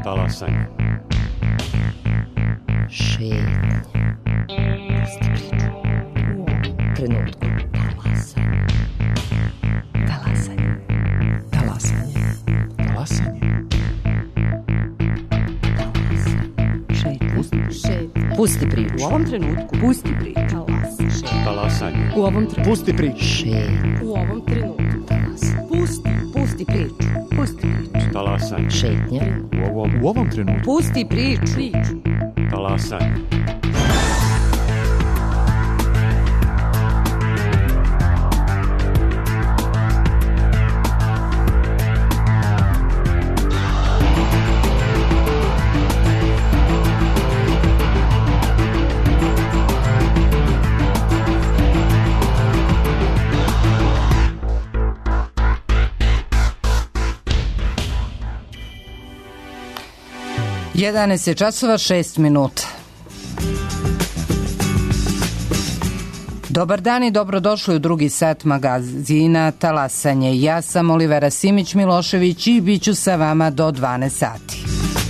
Talasanje. Šetnje. Pusti priču. U ovom trenutku. Talasanje. Talasanje. Talasanje. Šetnje. Pusti priču. U ovom trenutku. Pusti priču. Talasanje. U ovom trenutku. Pusti priču. Šetnje. U ovom trenutku. Pusti priču. Pusti priču. Talasanje. Šetnje. U ovom trenutku. Pusti priču. Talasanje. Jedanaest je časova 6 minuta. Dobar dan i dobrodošli u drugi sat magazina Talasanje. Ja sam Olivera Simić-Milošević i bit ću sa vama do 12 sati.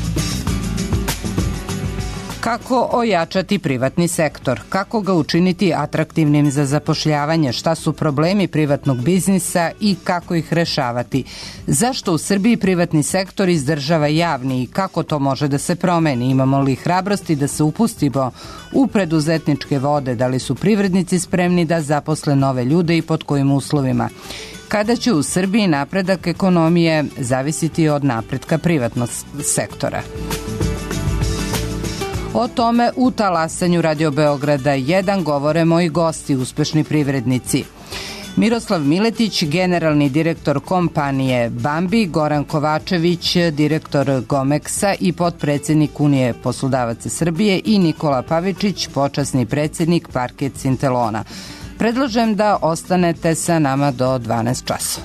Kako ojačati privatni sektor? Kako ga učiniti atraktivnim za zapošljavanje? Šta su problemi privatnog biznisa i kako ih rešavati? Zašto u Srbiji privatni sektor izdržava javni i kako to može da se promeni? Imamo li hrabrosti da se upustimo u preduzetničke vode? Da li su privrednici spremni da zaposle nove ljude i pod kojim uslovima? Kada će u Srbiji napredak ekonomije zavisiti od napretka privatnog sektora? O tome u Talasanju Radio Beograda 1 govore moji gosti, uspešni privrednici. Miroslav Miletić, generalni direktor kompanije Bambi, Goran Kovačević, direktor Gomeksa i potpredsednik Unije poslodavaca Srbije i Nikola Pavičić, počasni predsednik Parket Sintelona. Predlažem da ostanete sa nama do 12 časova.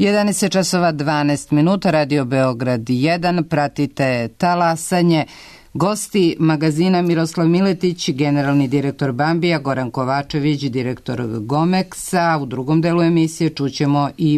11 časova 12 minuta, Radio Beograd 1, pratite talasanje. Gosti magazina Miroslav Miletić, generalni direktor Bambija, Goran Kovačević, direktor Gomeksa. U drugom delu emisije čućemo i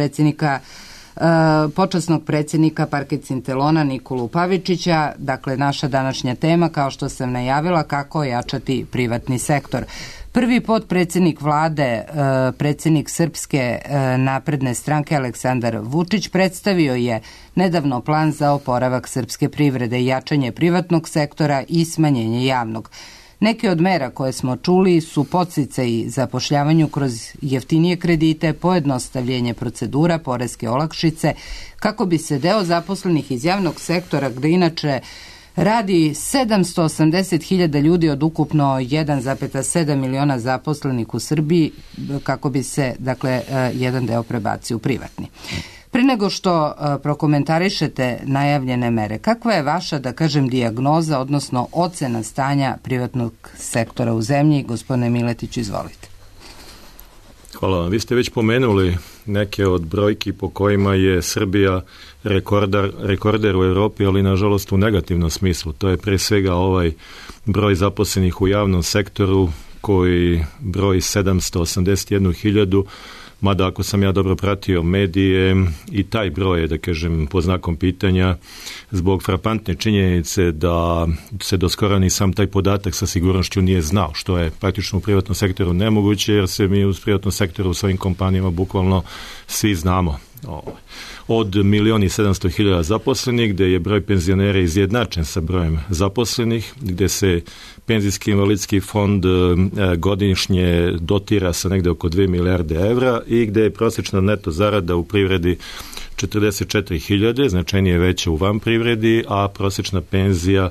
počasnog predsjednika Parket Sintelona Nikolu Pavičića. Dakle, naša današnja tema, kao što sam najavila, kako ojačati privatni sektor. Prvi potpredsjednik vlade, predsjednik Srpske napredne stranke Aleksandar Vučić predstavio je nedavno plan za oporavak srpske privrede, jačanje privatnog sektora i smanjenje javnog. Neke od mera koje smo čuli su podsticaji zapošljavanju kroz jeftinije kredite, pojednostavljenje procedura, poreske olakšice, kako bi se deo zaposlenih iz javnog sektora, gde inače radi 780.000 ljudi od ukupno 1,7 miliona zaposlenih u Srbiji, kako bi se, dakle, jedan deo prebacio u privatni. Pre nego što prokomentarišete najavljene mere, kakva je vaša, da kažem, dijagnoza, odnosno ocena stanja privatnog sektora u zemlji? Gospodine Miletić, izvolite. Hvala vam. Vi ste već pomenuli neke od brojki po kojima je Srbija rekorder u Evropi, ali nažalost u negativnom smislu. To je pre svega ovaj broj zaposlenih u javnom sektoru koji broji 781.000, mada ako sam ja dobro pratio medije, i taj broj je, da kažem, po znakom pitanja zbog frapantne činjenice da se do skora ni sam taj podatak sa sigurnošću nije znao, što je praktično u privatnom sektoru nemoguće, jer se mi u privatnom sektoru u svojim kompanijama bukvalno svi znamo. Od 1.700.000 zaposlenih, gde je broj penzionera izjednačen sa brojem zaposlenih, gde se penzijski invalidski fond godišnje dotira sa negde oko 2 milijarde evra i gde je prosječna neto zarada u privredi 44.000, značajnije veća u van privredi, a prosječna penzija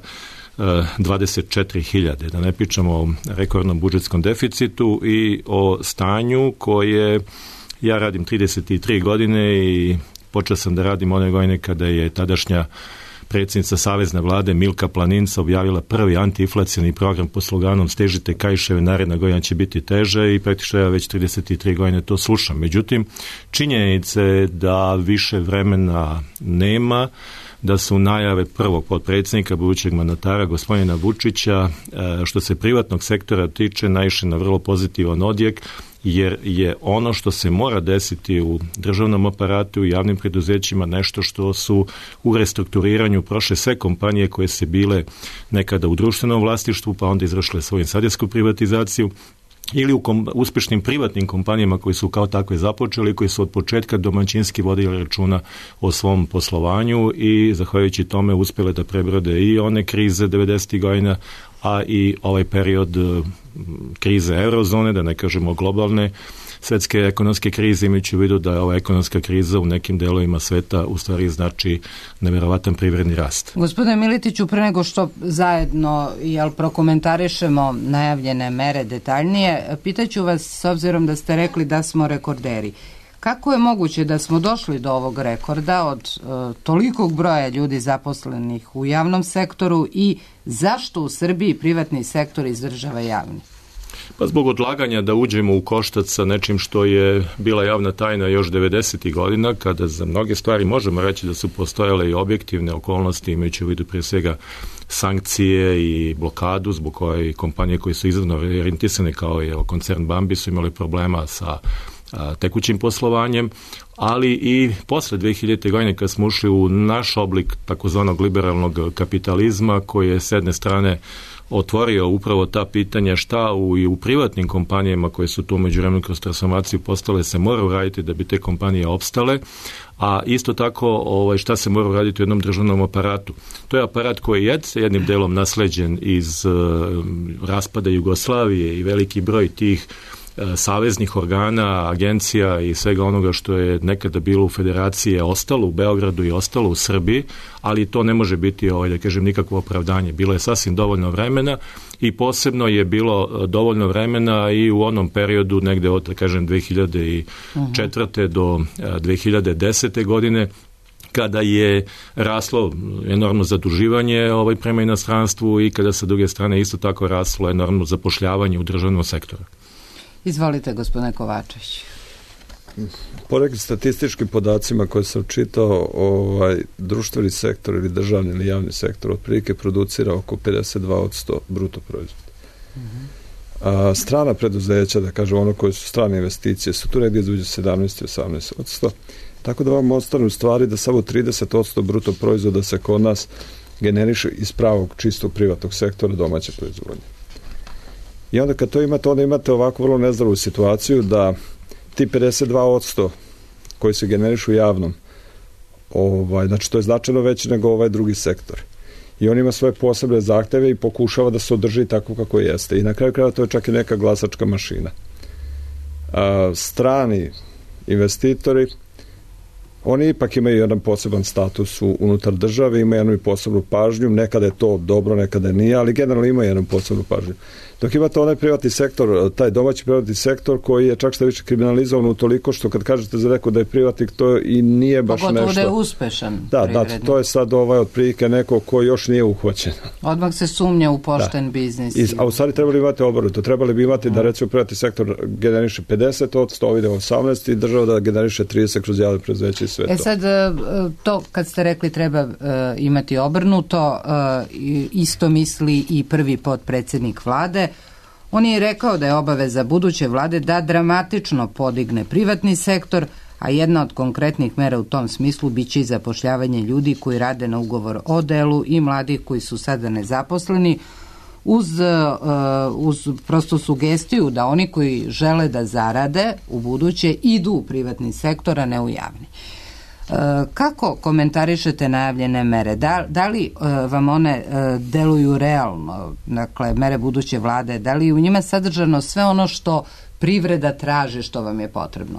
24.000. Da ne pričamo o rekordnom budžetskom deficitu i o stanju koje ja radim 33 godine i počeo sam da radim one godine kada je tadašnja predsjednica Savezne vlade Milka Planinca objavila prvi antiinflacioni program pod sloganom "Stežite kaiševe, naredna godina će biti teža", i praktično ja već 33 godine to slušam. Međutim, činjenica je da više vremena nema, da su najave prvog potpredsjednika, budućeg mandatara, gospodina Vučića, što se privatnog sektora tiče, naišle na vrlo pozitivan odjek, jer je ono što se mora desiti u državnom aparatu, u javnim preduzećima, nešto što su u restrukturiranju prošle sve kompanije koje se bile nekada u društvenom vlasništvu, pa onda izvršile svoju insajdersku privatizaciju, ili u uspešnim privatnim kompanijama koji su kao takve započeli, koji su od početka domaćinski vodili računa o svom poslovanju i zahvaljujući tome uspjele da prebrode i one krize 90. godina, a i ovaj period krize eurozone, da ne kažemo globalne svetske ekonomske krize, imajući u vidu da je ova ekonomska kriza u nekim delovima sveta u stvari znači neverovatan privredni rast. Gospodine Miletiću, pre nego što zajedno prokomentarišemo najavljene mere detaljnije, pitaću vas, s obzirom da ste rekli da smo rekorderi, kako je moguće da smo došli do ovog rekorda od tolikog broja ljudi zaposlenih u javnom sektoru i zašto u Srbiji privatni sektor izdržava javni? Pa zbog odlaganja da uđemo u koštac sa nečim što je bila javna tajna još 90. godina, kada za mnoge stvari možemo reći da su postojale i objektivne okolnosti, imajući u vidu prije svega sankcije i blokadu, zbog koje kompanije koje su izravno orijentisane kao je koncern Bambi su imali problema sa tekućim poslovanjem, ali i posle 2000. godine kad smo ušli u naš oblik takozvanog liberalnog kapitalizma, koji je s jedne strane otvorio upravo ta pitanja šta u privatnim kompanijama koje su tu međuvremenu kroz transformaciju postale se mora uraditi da bi te kompanije opstale, a isto tako šta se mora uraditi u jednom državnom aparatu. To je aparat koji je jednim delom nasleđen iz raspada Jugoslavije i veliki broj tih saveznih organa, agencija i svega onoga što je nekada bilo u federaciji ostalo u Beogradu i ostalo u Srbiji, ali to ne može biti, da kažem, nikakvo opravdanje. Bilo je sasvim dovoljno vremena i posebno je bilo dovoljno vremena i u onom periodu negde od, da kažem, 2004. do 2010. godine, kada je raslo enormno zaduživanje prema inostranstvu i kada sa druge strane isto tako raslo enormno zapošljavanje u državnom sektoru. Izvolite, gospodine Kovačević. po nekim statističkim podacima koje sam čitao, društveni sektor ili državni ili javni sektor otprilike producira oko 52% bruto proizvoda. A strana preduzeća, da kažem ono koje su strane investicije, su tu negdje između 17 i 18%. Tako da vam ostane u stvari da samo 30% bruto proizvoda se kod nas generiše iz pravog čistog privatnog sektora domaće proizvodnje. I onda kad to imate, onda imate ovako vrlo nezdravu situaciju da ti 52% koji se generišu javnom, znači to je značajno veći nego ovaj drugi sektor. I on ima svoje posebne zahteve i pokušava da se održi tako kako jeste. I na kraju kraja to je čak i neka glasačka mašina. Strani investitori, oni ipak imaju jedan poseban status unutar države, imaju jednu posebnu pažnju, nekada je to dobro, nekada nije, ali generalno imaju jednu posebnu pažnju. Dok imate onaj privatni sektor, taj domaći privatni sektor koji je čak što više kriminalizovan utoliko što kad kažete za neko da je privatnik, to i nije baš nešto. Pogotovo da je uspešan. Da, to je sad otprilike neko ko još nije uhvaćen. Odmah se sumnja u pošten biznis. A u stvari trebali imati obrnuto. Trebali bi imati da recimo privatni sektor generiše 50%, ovdje 18% i država da generiše 30% kroz javne preduzeće i sve to. Sad, to kad ste rekli treba imati obrnuto, isto misli i prvi potpredsjednik vlade. On je rekao da je obaveza buduće vlade da dramatično podigne privatni sektor, a jedna od konkretnih mera u tom smislu biće i zapošljavanje ljudi koji rade na ugovor o delu i mladih koji su sada nezaposleni, uz prosto sugestiju da oni koji žele da zarade u buduće idu u privatni sektor, a ne u javni. Kako komentarišete najavljene mere? Da li vam one deluju realno, dakle mere buduće vlade, da li u njima sadržano sve ono što privreda traži, što vam je potrebno?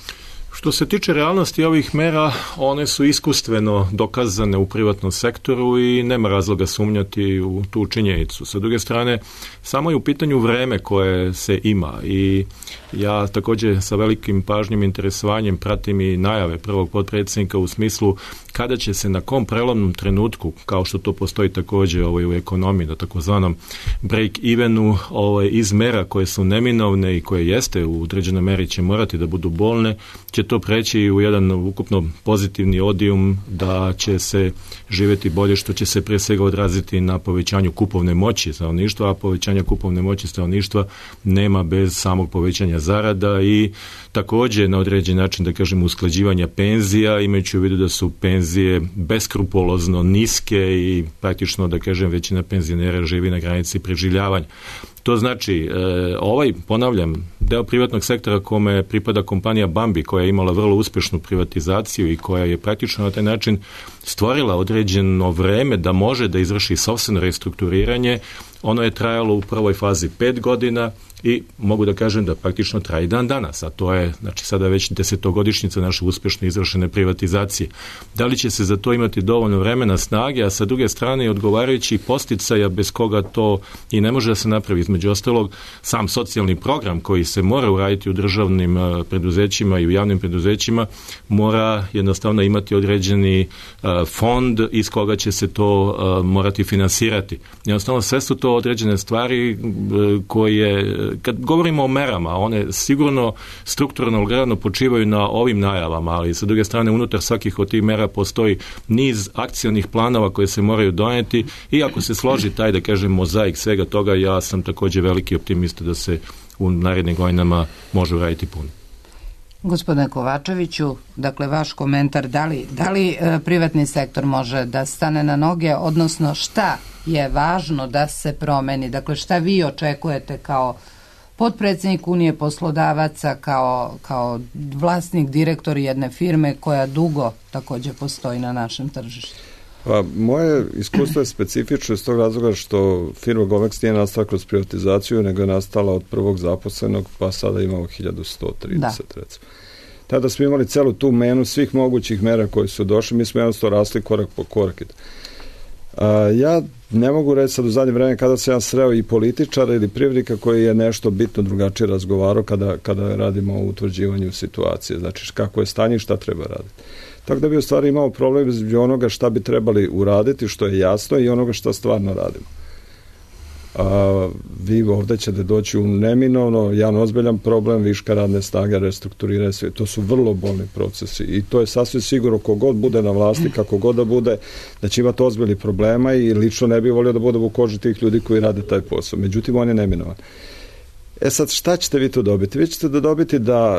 Što se tiče realnosti ovih mera, one su iskustveno dokazane u privatnom sektoru i nema razloga sumnjati u tu činjenicu. Sa druge strane, samo je u pitanju vreme koje se ima i ja također sa velikim pažnjom i interesovanjem pratim i najave prvog potpredsjednika u smislu kada će se na kom prelomnom trenutku, kao što to postoji također u ekonomiji, na takozvanom break-evenu, iz mera koje su neminovne i koje jeste u određenoj meri će morati da budu bolne, će to preći u jedan ukupno pozitivni odijum da će se živjeti bolje, što će se prije svega odraziti na povećanju kupovne moći stanovništva, a povećanja kupovne moći stanovništva nema bez samog povećanja zarada i također na određen način, da kažem, usklađivanja penzija, imajući u vidu da su penzije beskrupulozno niske i praktično, da kažem, većina penzionera živi na granici preživljavanja. To znači, ponavljam, deo privatnog sektora kome pripada kompanija Bambi, koja je imala vrlo uspješnu privatizaciju i koja je praktično na taj način stvorila određeno vreme da može da izvrši sopstveno restrukturiranje. Ono je trajalo u prvoj fazi 5 godina i mogu da kažem da praktično traje dan danas, a to je znači sada već 10-godišnjica naše uspješno izvršene privatizacije. Da li će se za to imati dovoljno vremena, snage, a sa druge strane odgovarajući posticaja bez koga to i ne može da se napravi. Između ostalog, sam socijalni program koji se mora uraditi u državnim preduzećima i u javnim preduzećima mora jednostavno imati određeni fond iz koga će se to morati finansirati. Jednostavno sve su to određene stvari koje, kad govorimo o merama, one sigurno strukturno gledano počivaju na ovim najavama, ali sa druge strane unutar svakih od tih mera postoji niz akcionih planova koje se moraju donijeti i ako se složi taj, da kažem, mozaik svega toga, ja sam također veliki optimista da se u narednim godinama može uraditi puno. Gospodine Kovačeviću, dakle vaš komentar, da li privatni sektor može da stane na noge, odnosno šta je važno da se promeni, dakle šta vi očekujete kao potpredsjednik Unije poslodavaca, kao vlasnik, direktor jedne firme koja dugo također postoji na našem tržištu? Pa, moje iskustvo je specifično iz tog razloga što firma Gomex nije nastala kroz privatizaciju, nego je nastala od prvog zaposlenog, pa sada imamo 1130 recimo. Tada smo imali celu tu menu svih mogućih mera koje su došle, mi smo jednostavno rasli korak po korak. Ja ne mogu reći sad u zadnje vreme kada sam ja sreo i političara ili privrednika koji je nešto bitno drugačije razgovarao kada radimo o utvrđivanju situacije, znači kako je stanje i šta treba raditi. Tako da bi u stvari imao problem između onoga šta bi trebali uraditi, što je jasno, i onoga šta stvarno radimo. vi ovde ćete doći u neminovno, jedan ozbiljan problem viška radne snage, restrukturiranje sve. To su vrlo bolni procesi i to je sasvim sigurno kogod bude na vlasti, kako god da bude, da će imati ozbiljnih problema i lično ne bih volio da bude u koži tih ljudi koji rade taj posao. Međutim, on je neminovan. Sad, šta ćete vi tu dobiti? Vi ćete dobiti da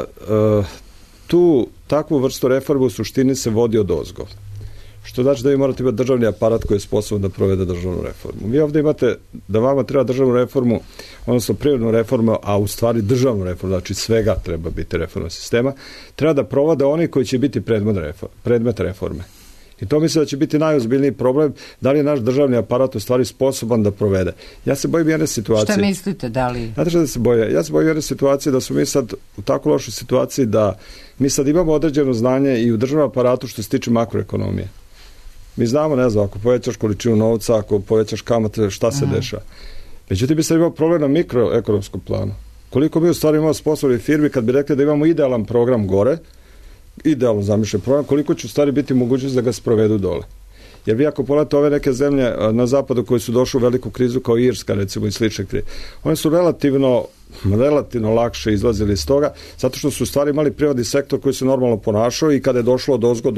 tu takvu vrstu reforme u suštini se vodi od ozgo. Što znači da vi morate imati državni aparat koji je sposoban da provede državnu reformu. Vi ovde imate da vama treba državnu reformu, odnosno privrednu reformu, a u stvari državnu reformu, znači svega treba biti reforma sistema, treba da provode oni koji će biti predmet reforme. I to mislim da će biti najozbiljniji problem, da li je naš državni aparat u stvari sposoban da provede. Ja se bojim jedne situacije. Šta mislite, da li? Znate šta da se boje? Ja se bojim jedne situacije da smo mi sad u tako lošoj situaciji da mi sad imamo određeno znanje i u državnom aparatu što se tiče makroekonomije. Mi znamo, ne znam, ako povećaš količinu novca, ako povećaš kamate, šta se dešava. Međutim, bi sad imao problem na mikroekonomskom planu. Koliko mi u stvari imamo sposobnih firmi kad bi rekli da imamo idealan program gore, idealno zamišljen program, koliko će u stvari biti mogućnost da ga sprovedu dole. Jer vi ako pogledate ove neke zemlje na zapadu koji su došli u veliku krizu kao Irska, recimo, i slične krize, one su relativno lakše izlazili iz toga, zato što su u stvari imali privatni sektor koji se normalno ponašao i kada je došlo do ozgo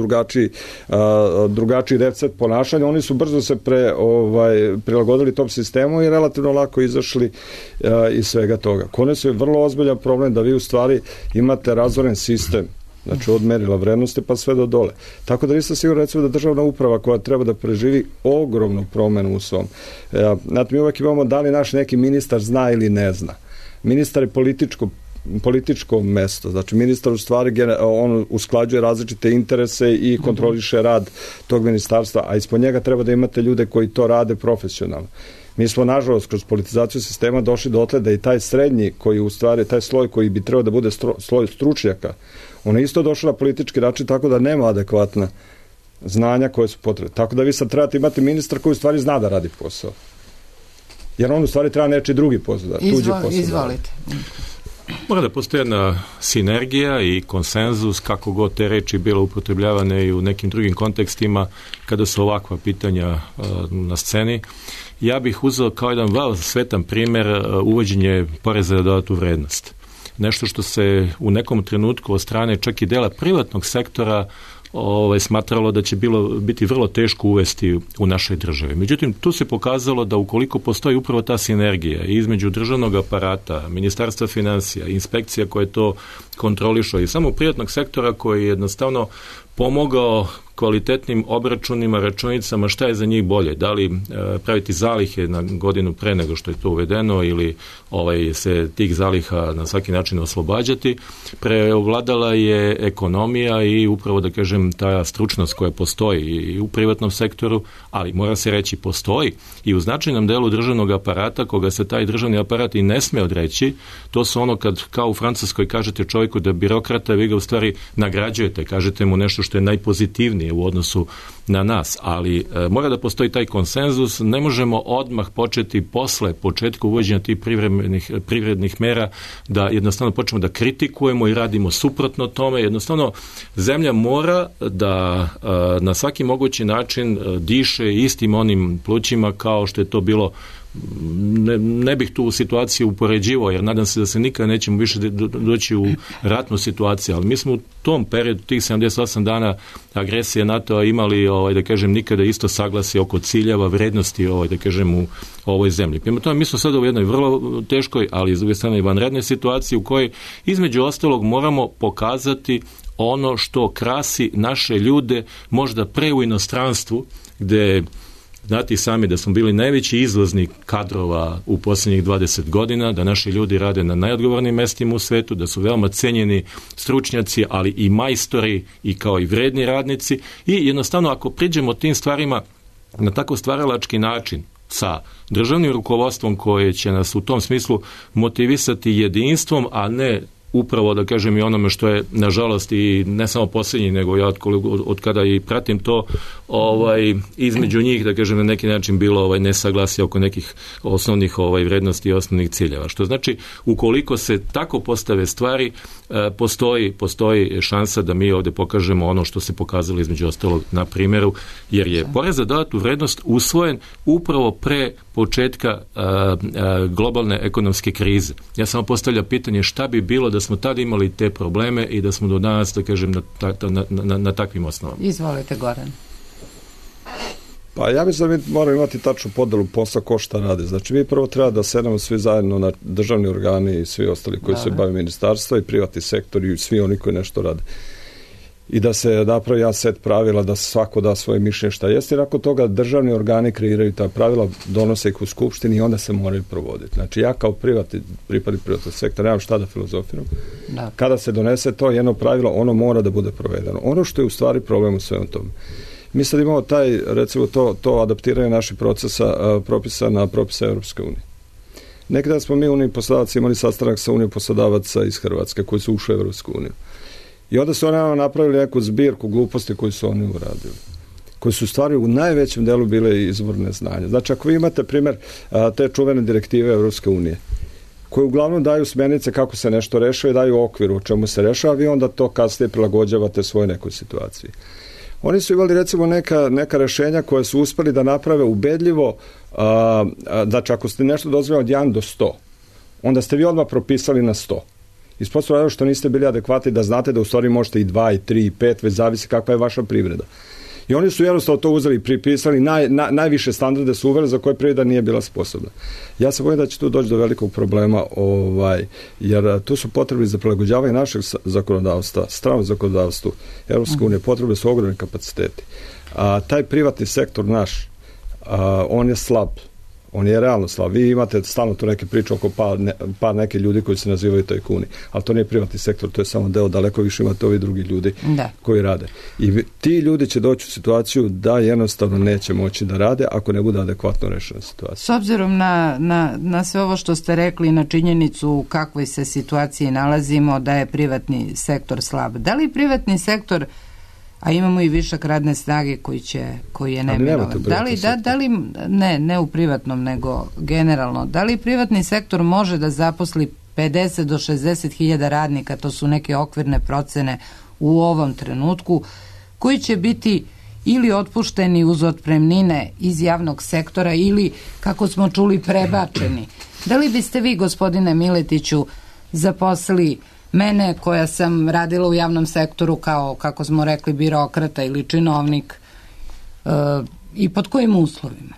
drugačiji recept ponašanja, oni su brzo se prilagodili tom sistemu i relativno lako izašli iz svega toga. Kod nas je vrlo ozbiljan problem da vi u stvari imate razoren sistem, znači od merila vrednosti pa sve do dole. Tako da nisam sigurno, recimo, da državna uprava koja treba da preživi ogromnu promenu u svom. Znate, mi uvek imamo da li naš neki ministar zna ili ne zna. Ministar je političko mesto, znači ministar u stvari on usklađuje različite interese i kontroliše rad tog ministarstva, a ispod njega treba da imate ljude koji to rade profesionalno. Mi smo, nažalost, kroz politizaciju sistema došli dotle da i taj srednji, koji u stvari, taj sloj koji bi trebao da bude sloj stručnjaka, on je isto došao na politički način, tako da nema adekvatna znanja koje su potrebne. Tako da vi sad trebate imati ministar koji u stvari zna da radi posao. Jer on u stvari treba nečiji drugi posao, tuđi posao. Izvolite. Mora da postoji jedna sinergija i konsenzus, kako god te reči bilo upotrebljavane i u nekim drugim kontekstima kada su ovakva pitanja na sceni. Ja bih uzeo kao jedan vrlo svetan primer uvođenje poreza na dodatu vrednost. Nešto što se u nekom trenutku od strane čak i dela privatnog sektora smatralo da će biti vrlo teško uvesti u našoj državi. Međutim, tu se pokazalo da ukoliko postoji upravo ta sinergija između državnog aparata, Ministarstva finansija, inspekcija koje to kontrolišu i samo privatnog sektora koji je jednostavno pomogao kvalitetnim obračunima, računicama, šta je za njih bolje, da li praviti zalihe na godinu pre nego što je to uvedeno ili se tih zaliha na svaki način oslobađati. Preovladala je ekonomija i upravo, da kažem, ta stručnost koja postoji i u privatnom sektoru, ali mora se reći postoji i u značajnom delu državnog aparata, koga se taj državni aparat i ne sme odreći. To su ono kad kao u Francuskoj kažete čovjeku da birokrata, vi ga u stvari nagrađujete, kažete mu nešto što je najpozitivnije u odnosu na nas, ali mora da postoji taj konsenzus, ne možemo odmah početi posle početka uvođenja tih privrednih mera da jednostavno počnemo da kritikujemo i radimo suprotno tome. Jednostavno zemlja mora da na svaki mogući način diše istim onim plućima kao što je to bilo. Ne bih tu situaciju upoređivao, jer nadam se da se nikada nećemo više doći u ratnu situaciju, ali mi smo u tom periodu, tih 78 dana agresije NATO-a imali, da kažem, nikada isto saglasje oko ciljeva, vrednosti, da kažem, u ovoj zemlji. Prema tome, mi smo sada u jednoj vrlo teškoj, ali iz druge strane vanrednoj situaciji u kojoj, između ostalog, moramo pokazati ono što krasi naše ljude, možda pre u inostranstvu, gde znate i sami da smo bili najveći izvoznik kadrova u posljednjih 20 godina, da naši ljudi rade na najodgovornijim mestima u svetu, da su veoma cenjeni stručnjaci, ali i majstori i kao i vredni radnici i jednostavno ako priđemo tim stvarima na tako stvaralački način sa državnim rukovodstvom koje će nas u tom smislu motivisati jedinstvom, a ne upravo, da kažem, i onome što je, nažalost, i ne samo posljednji, nego ja od kada i pratim to, između njih, da kažem, na neki način bilo nesaglasje oko nekih osnovnih vrednosti i osnovnih ciljeva. Što znači, ukoliko se tako postave stvari, postoji šansa da mi ovdje pokažemo ono što se pokazalo između ostalog na primjeru, jer je porez na dodatu vrednost usvojen upravo pre početka globalne ekonomske krize. Ja samo postavljam pitanje šta bi bilo da smo tada imali te probleme i da smo do danas, da kažem, na takvim osnovama. Izvolite, Goran. Pa ja mislim da mi moramo imati tačnu podelu posla ko šta rade. Znači mi prvo treba da sednemo svi zajedno na državni organi i svi ostali koji se bave ministarstva i privatni sektor i svi oni koji nešto rade. I da se napravi jedan set pravila, da svako da svoje mišljenje šta jeste, i nakon toga državni organi kreiraju ta pravila, donose ih u skupštini i onda se moraju provoditi. Znači ja kao pripadnik privatnog sektora nemam šta da filozofiram. Da. Kada se donese to jedno pravilo, ono mora da bude provedeno. Ono što je u stvari problem u svemu tome. Mi sad imamo taj, recimo, to adaptiranje naših propisa na propise Europske unije. Nekada smo mi unijni poslodavaci imali sastanak sa unijom poslodavaca iz Hrvatske koji su ušli u Europsku uniju. I onda su oni napravili neku zbirku gluposti koju su oni uradili, koji su u stvari u najvećem delu bile izvorne znanja. Znači, ako vi imate primjer te čuvene direktive Europske unije, koje uglavnom daju smjernice kako se nešto rešava i daju okvir u čemu se rešava, vi onda to kasnije prilagođavate svojoj nekoj situaciji. Oni su imali recimo neka rešenja koje su uspeli da naprave ubedljivo, znači ako ste nešto dozvoljeno od 1 do 100, onda ste vi odmah propisali na 100. Ispostavljeno što niste bili adekvatni da znate da u stvari možete i 2, i 3, i 5, već zavisi kakva je vaša privreda. I oni su jednostavno to uzeli i pripisali, najviše standarde su uveli za koje privreda nije bila sposobna. Ja se bojim da će tu doći do velikog problema, jer tu su potrebni za prilagođavanje našeg zakonodavstva, stranog zakonodavstvu Europske unije, potrebni su ogromni kapaciteti. Taj privatni sektor naš, on je slab. On je realno slab. Vi imate stalno tu neke priče oko par neke ljudi koji se nazivaju tajkuni, ali to nije privatni sektor, to je samo deo, daleko više imate ovi drugi ljudi koji rade. I ti ljudi će doći u situaciju da jednostavno neće moći da rade ako ne bude adekvatno rešena situacija. S obzirom na sve ovo što ste rekli, na činjenicu u kakvoj se situaciji nalazimo, da je privatni sektor slab. Da li privatni sektor, a imamo i višak radne snage koji je neminovan. Ne u privatnom, nego generalno. Da li privatni sektor može da zaposli 50 do 60 hiljada radnika, to su neke okvirne procene u ovom trenutku, koji će biti ili otpušteni uz otpremnine iz javnog sektora ili, kako smo čuli, prebačeni. Da li biste vi, gospodine Miletiću, zaposlili mene koja sam radila u javnom sektoru kao, kako smo rekli, birokrata ili činovnik, i pod kojim uslovima?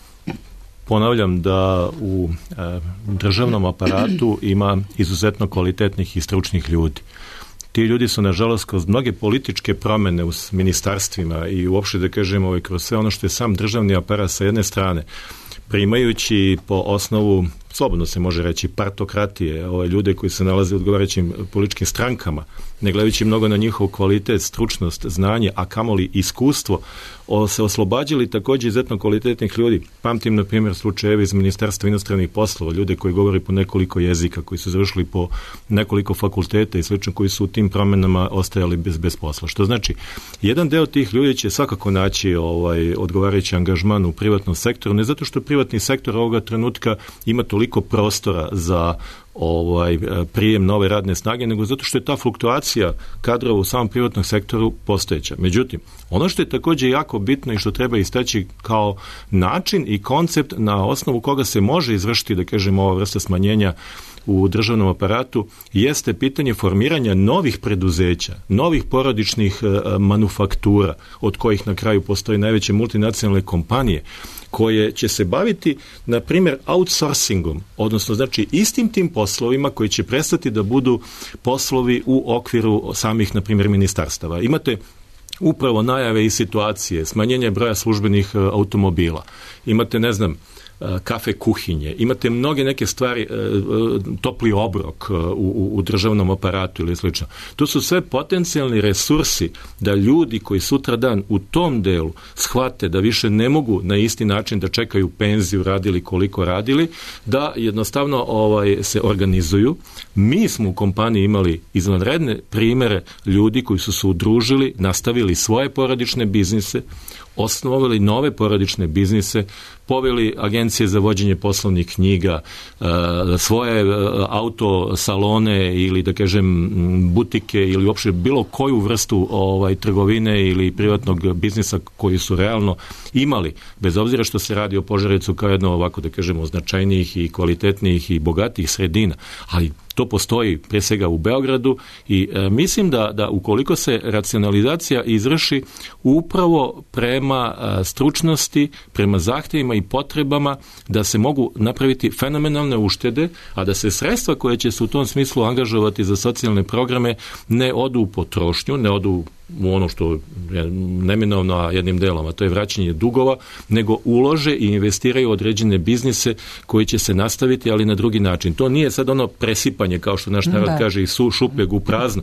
Ponavljam da u državnom aparatu ima izuzetno kvalitetnih i stručnih ljudi. Ti ljudi su, nažalost, kroz mnoge političke promjene u ministarstvima i uopšte, da kažemo, kroz sve ono što je sam državni aparat sa jedne strane, primajući po osnovu, slobodno se može reći, partokratije, ljude koji se nalaze u odgovarajućim političkim strankama, ne gledajući mnogo na njihov kvalitet, stručnost, znanje, a kamoli iskustvo, se oslobađali također izuzetno kvalitetnih ljudi. Pamtim, na primjer, slučajevi iz Ministarstva inostranih poslova, ljude koji govori po nekoliko jezika, koji su završili po nekoliko fakulteta i slično, koji su u tim promjenama ostajali bez posla. Što znači, jedan deo tih ljudi će svakako naći odgovarajući angažman u privatnom sektoru, ne zato što privatni sektor ovoga trenutka ima toliko prostora za prijem nove radne snage, nego zato što je ta fluktuacija kadrova u samom privatnom sektoru postojeća. Međutim, ono što je također jako bitno i što treba istaći kao način i koncept na osnovu koga se može izvršiti, da kažemo, ova vrsta smanjenja u državnom aparatu, jeste pitanje formiranja novih preduzeća, novih porodičnih manufaktura, od kojih na kraju postoje najveće multinacionalne kompanije, koje će se baviti, na primjer, outsourcingom, odnosno, znači, istim tim poslovima koji će prestati da budu poslovi u okviru samih, na primjer, ministarstava. Imate upravo najave i situacije, smanjenje broja službenih automobila. Imate, ne znam, kafe kuhinje, imate mnoge neke stvari, topli obrok u državnom aparatu ili slično. To su sve potencijalni resursi da ljudi koji sutradan u tom delu shvate da više ne mogu na isti način da čekaju penziju, radili koliko radili, da jednostavno se organizuju. Mi smo u kompaniji imali izvanredne primere ljudi koji su se udružili, nastavili svoje porodične biznise, osnovali nove porodične biznise, poveli agencije za vođenje poslovnih knjiga, svoje auto salone ili da kažem butike ili uopšte bilo koju vrstu trgovine ili privatnog biznisa koji su realno imali, bez obzira što se radi o Požarevcu kao jedno ovako da kažemo značajnijih i kvalitetnijih i bogatijih sredina, ali to postoji pre svega u Beogradu i mislim da ukoliko se racionalizacija izvrši upravo prema stručnosti, prema zahtjevima i potrebama da se mogu napraviti fenomenalne uštede, a da se sredstva koje će se u tom smislu angažovati za socijalne programe ne odu u potrošnju, ne odu u ono što je neminovno jednim delom, a to je vraćanje dugova, nego ulože i investiraju određene biznise koji će se nastaviti, ali na drugi način. To nije sad ono presipanje, kao što naš narod kaže, iz šupljeg u prazno,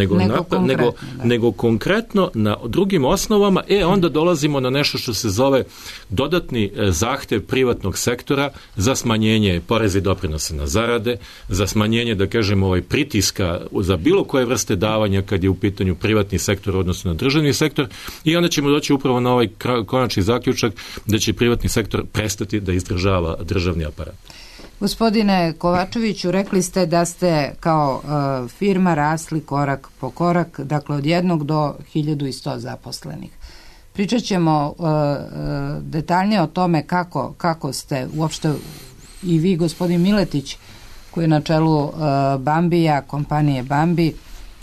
nego konkretno na drugim osnovama, onda dolazimo na nešto što se zove dodatni zahtev privatnog sektora za smanjenje poreza i doprinosa na zarade, za smanjenje, da kažemo, pritiska za bilo koje vrste davanja kad je u pitanju privatni sektor odnosno na državni sektor i onda ćemo doći upravo na ovaj konačni zaključak da će privatni sektor prestati da izdržava državni aparat. Gospodine Kovačeviću, rekli ste da ste kao firma rasli korak po korak, dakle od 1 do 1100 zaposlenih. Pričat ćemo detaljnije o tome kako ste uopšte i vi, gospodin Miletić, koji je na čelu Bambija, kompanije Bambi,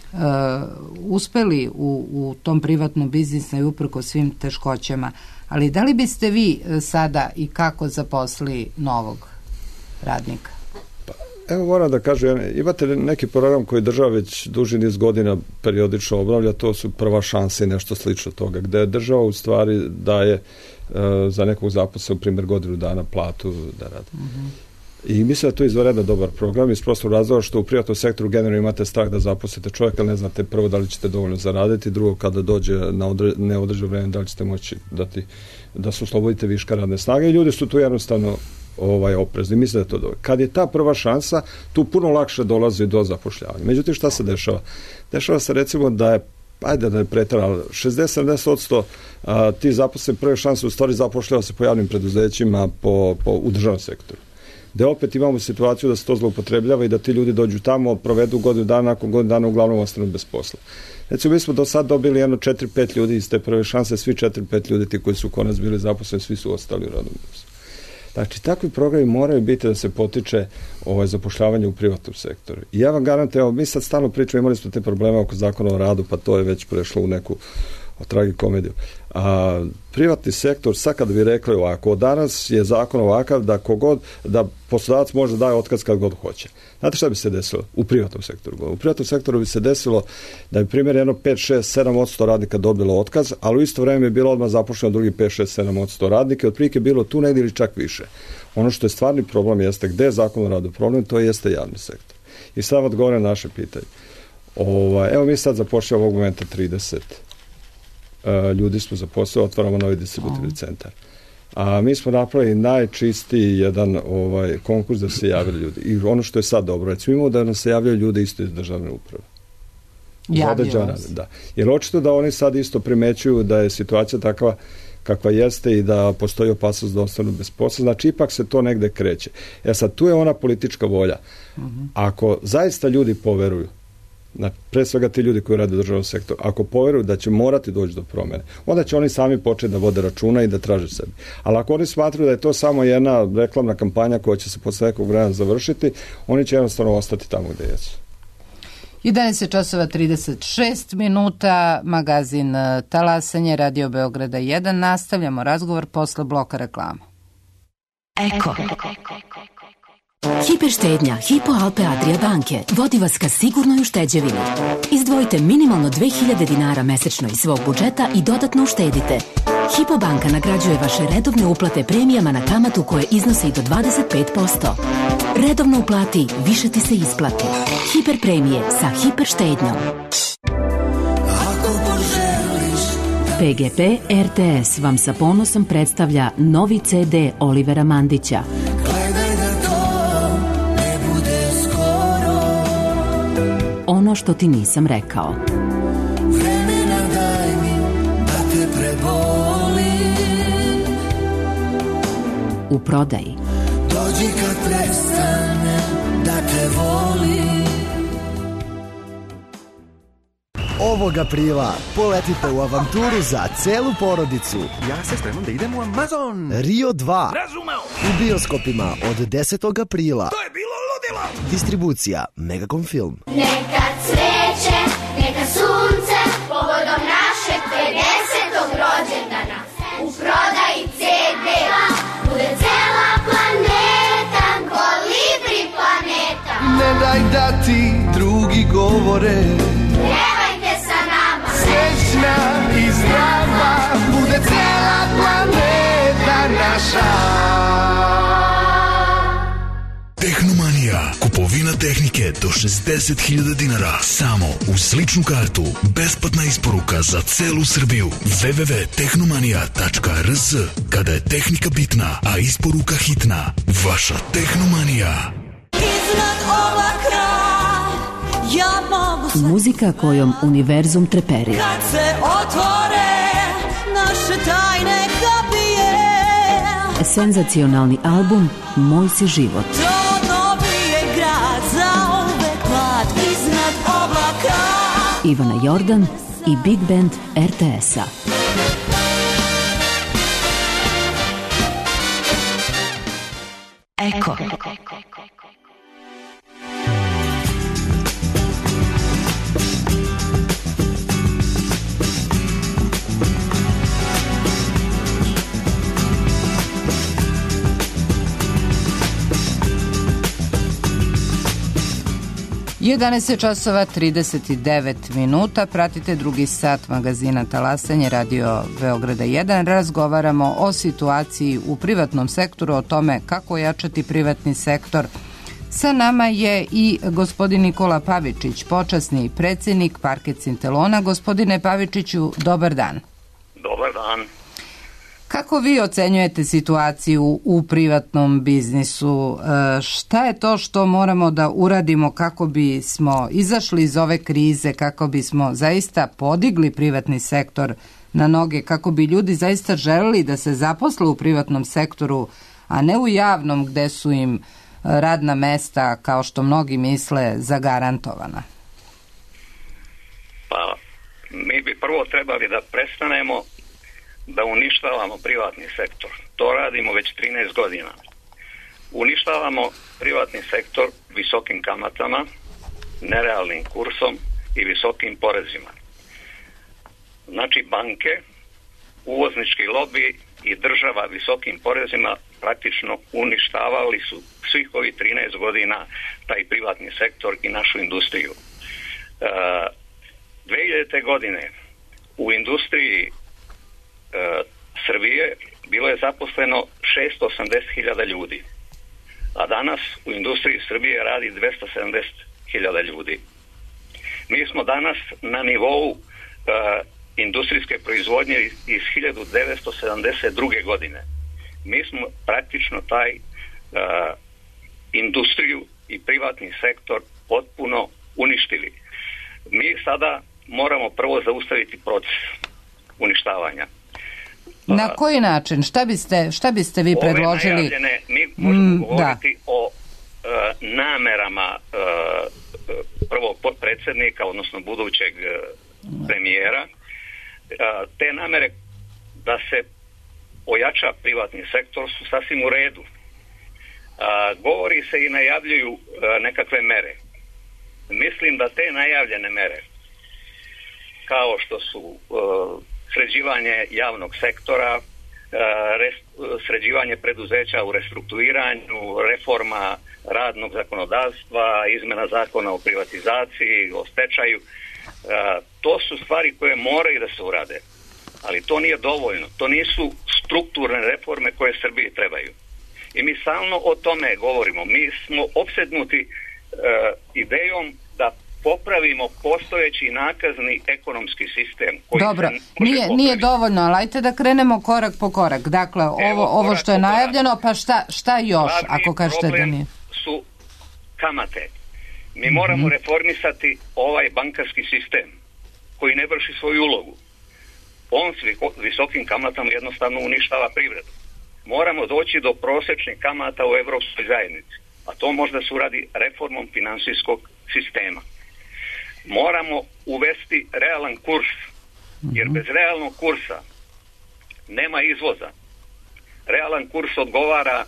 uspeli u tom privatnom biznisu i uprko svim teškoćama. Ali da li biste vi sada i kako zaposlili novog radnika? Evo moram da kažem, imate neki program koji država već duži niz godina periodično obnavlja, to su prva šansa i nešto slično toga, gde država u stvari daje za nekog zaposlenog, primjer, godinu dana platu da radi. I mislim da to je izvanredno dobar program iz prostog razloga što u privatnom sektoru generalno imate strah da zaposlite čovjeka, ali ne znate prvo da li ćete dovoljno zaraditi, drugo kada dođe na neodređeno vreme da li ćete moći da se oslobodite viška radne snage i ljudi su tu jednostavno oprezni. Mislim da je to dobro. Kad je ta prva šansa, tu puno lakše dolazi do zapošljavanja. Međutim, šta se dešava? Dešava se recimo da je ajde da je preterano, 60-70% ti zaposleni prve šanse u stvari zapošljava se po javnim preduzećima u državnom sektoru. Da opet imamo situaciju da se to zloupotrebljava i da ti ljudi dođu tamo, provedu godinu dana, nakon godinu dana uglavnom ostanu bez posla. Recimo, mi smo do sad dobili 4-5 ljudi iz te prve šanse, svi 4-5 ljudi ti koji su kod nas bili zaposleni, svi su ostali u radnom mjestu. Znači, takvi programi moraju biti da se potiče zapošljavanje u privatnom sektoru. I ja vam garantujem, mi sad stalno pričamo, imali smo te probleme oko zakona o radu, pa to je već prešlo u neku tragikomediju. A privatni sektor, sad kad bi rekli ovako, danas je zakon ovakav da poslodavac može da daje otkaz kad god hoće. Znate šta bi se desilo u privatnom sektoru? U privatnom sektoru bi se desilo da bi primjer 5-6-7% radnika dobilo otkaz, ali u isto vrijeme je bilo odmah zaposleno drugi 5-6-7% radnika, otprilike bilo tu negdje ili čak više. Ono što je stvarni problem jeste gde je zakon o radu problem, to jeste javni sektor. I sad odgovorim na naše pitanje. Evo mi sad zapošljamo ovog momenta 30 ljudi smo zaposlili, otvaramo novi distributivni centar. A mi smo napravili najčistiji jedan konkurs da se javili ljudi. I ono što je sad dobro, recimo imamo da nam se javljaju ljudi isto iz državne uprave. Da. Jer očito da oni sad isto primećuju da je situacija takva kakva jeste i da postoji opasnost da ostanu bez posla. Znači, ipak se to negde kreće. Sad, tu je ona politička volja. Ako zaista ljudi poveruju, pre svega ti ljudi koji rade u državnom sektoru, ako poveruju da će morati doći do promjene, onda će oni sami početi da vode računa i da traže sebi. Ali ako oni smatruju da je to samo jedna reklamna kampanja koja će se posle nekog vremena završiti, oni će jednostavno ostati tamo gde jesu. 11:36, magazin Talasanje, Radio Beograda 1. Nastavljamo razgovor posle bloka reklama. Eko. Hiperštednja Hypo Alpe Adria banke vodi vas ka sigurnoj ušteđevini. Izdvojite minimalno 2000 dinara mesečno iz svog budžeta i dodatno uštedite. Hypo banka nagrađuje vaše redovne uplate premijama na kamatu koje iznose i do 25%. Redovno uplati, više ti se isplati. Hiper premije sa hiperštednjom. PGP RTS vam sa ponosom predstavlja novi CD Olivera Mandića. Ono što ti nisam rekao. Vremena daj mi da te prebolim. u prodaji. Dođi kad prestane da te volim. Ovog aprila poletite u avanturu za celu porodicu. Ja se spremam da idem u Amazon. Rio 2. Razumeo. U bioskopima od 10. aprila. To je bilo ludilo. Distribucija Megacom Film. Neka cveće, neka sunce, povodom našeg 50. rođendana. U prodaji CD-a bude cela planeta, Kolibri planeta. Ne daj da ti drugi govore, Pjevajte sa nama. srećna i zdrava, bude cela planeta naša. Tehnomanija. Kupovina tehnike do 60.000 dinara. Samo uz ličnu kartu. Besplatna isporuka za celu Srbiju. www.tehnomanija.rs. Kada je tehnika bitna, a isporuka hitna. Vaša Tehnomanija. Iznad oblaka ja mogu sve. Muzika kojom univerzum treperi. Kad se otvore naše tajne kapije. Senzacionalni album Moj si život. To dobije grad za uvek mlad iznad oblaka. Ivana Jordan i Big Band RTS-a. Eko. 11 časova 39 minuta, pratite drugi sat magazina Talasanje Radio Beograda 1. Razgovaramo o situaciji u privatnom sektoru, o tome kako ojačati privatni sektor. Sa nama je i gospodin Nikola Pavičić, počasni predsjednik Parket Sintelona. Gospodine Pavičiću, dobar dan. Dobar dan. Kako vi ocenjujete situaciju u privatnom biznisu? Šta je to što moramo da uradimo kako bismo izašli iz ove krize, kako bismo zaista podigli privatni sektor na noge, kako bi ljudi zaista želeli da se zaposle u privatnom sektoru, a ne u javnom gde su im radna mesta, kao što mnogi misle, zagarantovana? Pa, mi bi prvo trebali da prestanemo da uništavamo privatni sektor. To radimo već 13 godina. Uništavamo privatni sektor visokim kamatama, nerealnim kursom i visokim porezima. Znači banke, uvoznički lobi i država visokim porezima praktično uništavali su svih ovih 13 godina taj privatni sektor i našu industriju. 2000. godine u industriji Srbije bilo je zaposleno 680.000 ljudi, a danas u industriji Srbije radi 270.000 ljudi. Mi smo danas na nivou industrijske proizvodnje iz 1972. godine. Mi smo praktično taj industriju i privatni sektor potpuno uništili. Mi sada moramo prvo zaustaviti proces uništavanja. Na koji način? Šta biste vi predložili? Ove najavljene, mi možemo govoriti o namerama prvog potpredsjednika, odnosno budućeg premijera. Te namere da se ojača privatni sektor su sasvim u redu. Govori se i najavljuju nekakve mere. Mislim da te najavljene mere, kao što su sređivanje javnog sektora, sređivanje preduzeća u restrukturiranju, reforma radnog zakonodavstva, izmena zakona o privatizaciji, o stečaju, to su stvari koje moraju da se urade. Ali to nije dovoljno. To nisu strukturne reforme koje Srbiji trebaju. I mi stalno o tome govorimo. Mi smo opsednuti idejom da popravimo postojeći nakazni ekonomski sistem. Koji dobro, nije dovoljno, ali ajte da krenemo korak po korak. Dakle, ovo što je najavljeno, pa šta još, ako kažete da nije? Su kamate. Mi moramo reformisati ovaj bankarski sistem koji ne vrši svoju ulogu. On s visokim kamatama jednostavno uništava privredu. moramo doći do prosječnih kamata u Evropskoj zajednici, a to možda se uradi reformom finansijskog sistema. Moramo uvesti realan kurs, jer bez realnog kursa nema izvoza. Realan kurs odgovara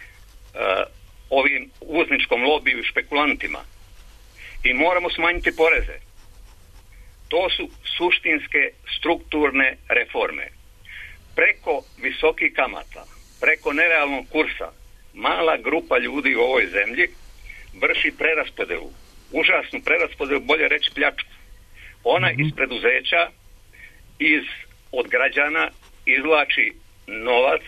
ovim uvozničkom lobiju i špekulantima. I moramo smanjiti poreze. To su suštinske strukturne reforme. Preko visokih kamata, preko nerealnog kursa, mala grupa ljudi u ovoj zemlji vrši preraspodelu. Užasnu preraspodelu, bolje reći pljačku. Ona iz preduzeća, od građana izvlači novac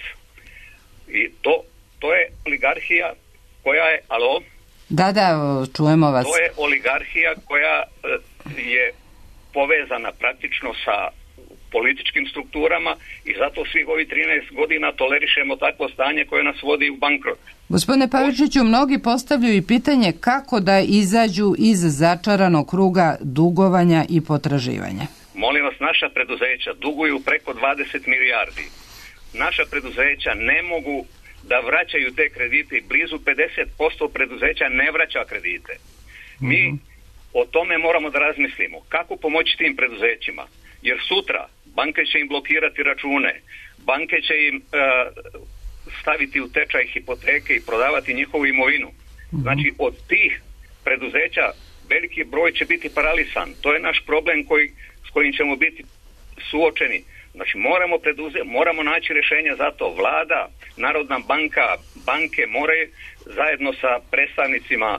i to je oligarhija koja je, alo? Da, čujemo vas. To je oligarhija koja je povezana praktično sa političkim strukturama i zato svih ovih 13 godina tolerišemo takvo stanje koje nas vodi u bankrot. Gospodine Pavičiću, mnogi postavljaju i pitanje kako da izađu iz začaranog kruga dugovanja i potraživanja. Molim vas, naša preduzeća duguju preko 20 milijardi. Naša preduzeća ne mogu da vraćaju te kredite i blizu 50% preduzeća ne vraća kredite. Mi o tome moramo da razmislimo. Kako pomoći tim preduzećima? Jer sutra banke će im blokirati račune, banke će im staviti u tečaj hipoteke i prodavati njihovu imovinu. Znači, od tih preduzeća veliki broj će biti paralisan. To je naš problem s kojim ćemo biti suočeni. Znači, moramo naći rješenja za to. Vlada, Narodna banka, banke moraju zajedno sa predstavnicima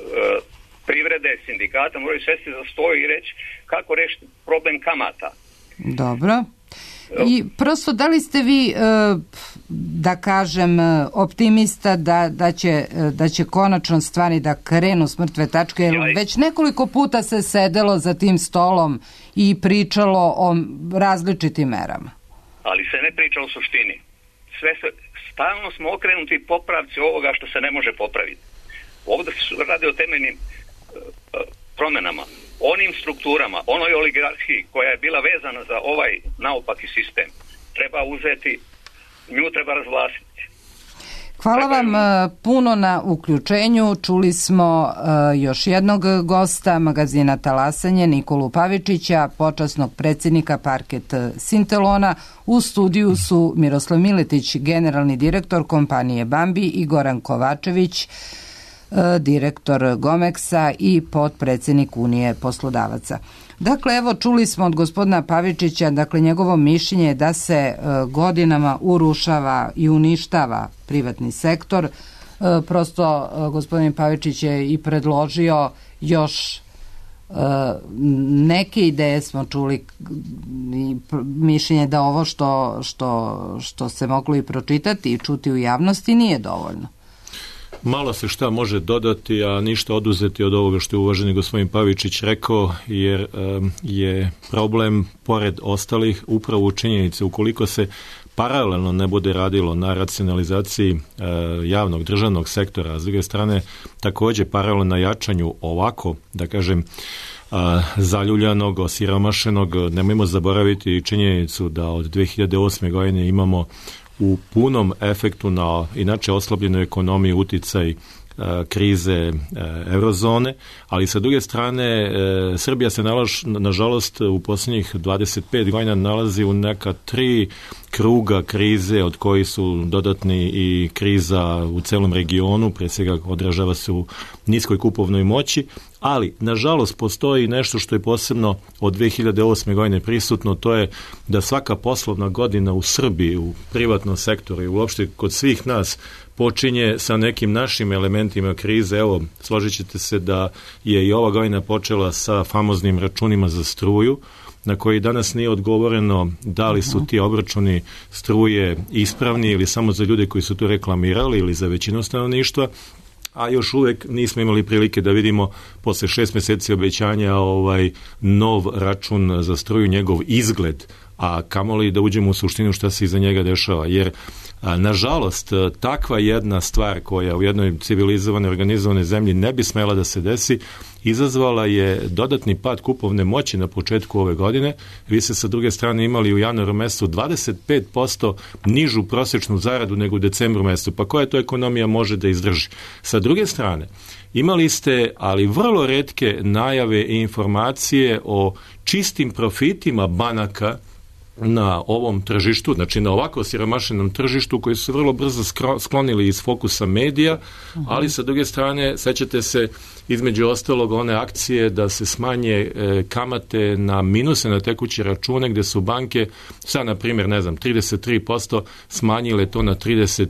privrede, sindikata, moraju svesti za stol i reći kako riješiti problem kamata. Dobro. I prosto, da li ste vi, da kažem, optimista da će konačno stvari da krenu s mrtve tačke? Jer već nekoliko puta se sedelo za tim stolom i pričalo o različitim merama. Ali se ne priča o suštini. Stalno smo okrenuti popravci ovoga što se ne može popraviti. Ovdje se radi o temeljnim promjenama, onim strukturama, onoj oligarhiji koja je bila vezana za ovaj naopaki sistem. Treba uzeti, nju treba razvlastiti. Hvala vam puno na uključenju. Čuli smo još jednog gosta magazina Talasanje, Nikolu Pavičića, počasnog predsjednika Parket Sintelona. U studiju su Miroslav Miletić, generalni direktor kompanije Bambi, i Goran Kovačević, direktor Gomeksa i potpredsjednik Unije poslodavaca. Dakle, evo, čuli smo od gospodina Pavičića, dakle, njegovo mišljenje je da se godinama urušava i uništava privatni sektor. Prosto, gospodin Pavičić je i predložio još neke ideje, smo čuli, mišljenje da ovo što se moglo i pročitati i čuti u javnosti nije dovoljno. Malo se šta može dodati, a ništa oduzeti od ovoga što je uvaženi gospodin Pavičić rekao, jer je problem, pored ostalih, upravo u činjenici. Ukoliko se paralelno ne bude radilo na racionalizaciji javnog državnog sektora, a s druge strane također paralelno na jačanju ovako, da kažem, zaljuljanog, osiromašenog, nemojmo zaboraviti činjenicu da od 2008. godine imamo u punom efektu na inače oslabljenu ekonomiju uticaj krize eurozone, ali sa druge strane Srbija se nažalost u posljednjih 25 godina nalazi u neka 3 kruga krize, od koji su dodatni i kriza u celom regionu, prije svega odražava se u niskoj kupovnoj moći, ali nažalost postoji nešto što je posebno od 2008. godine prisutno, to je da svaka poslovna godina u Srbiji, u privatnom sektoru i uopšte kod svih nas počinje sa nekim našim elementima krize. Evo, složit ćete se da je i ova godina počela sa famoznim računima za struju, na koji danas nije odgovoreno da li su ti obračuni struje ispravni ili samo za ljude koji su to reklamirali ili za većinu stanovništva, a još uvijek nismo imali prilike da vidimo posle 6 mjeseci obećanja nov račun za struju, njegov izgled, a kamoli da uđemo u suštinu šta se iza njega dešava, jer nažalost takva jedna stvar koja u jednoj civilizovanoj, organizovanoj zemlji ne bi smela da se desi, izazvala je dodatni pad kupovne moći na početku ove godine. Vi ste sa druge strane imali u januaru mesecu 25% nižu prosječnu zaradu nego u decembru mesecu. Pa koja to ekonomija može da izdrži? Sa druge strane, imali ste, ali vrlo retke najave i informacije o čistim profitima banaka na ovom tržištu, znači na ovako siromašenom tržištu koji su se vrlo brzo sklonili iz fokusa medija, ali sa druge strane, sećate se između ostalog one akcije da se smanje kamate na minuse na tekuće račune gde su banke sad na primjer, 33% smanjile to na